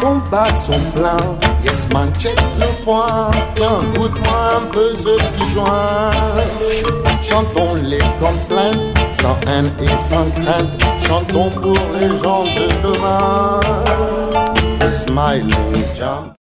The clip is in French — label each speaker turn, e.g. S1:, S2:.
S1: son bas, son plein. Yes man, check le point. Goûte-moi un peu ce petit joint. Chantons les complaintes, sans haine et sans crainte. Chantons pour les gens de demain. The smiling jump.